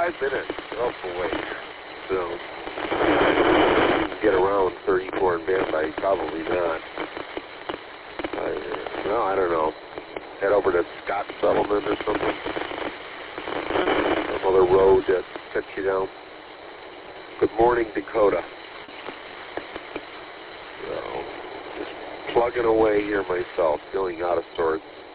5 minutes. Oh, boy. So, get around 34 and Van Dyke? Probably not. Well, I don't know. Head over to Scott Settlement or something. Some other road that sets you down. Good morning, Dakota. So, just plugging away here myself, feeling out of sorts.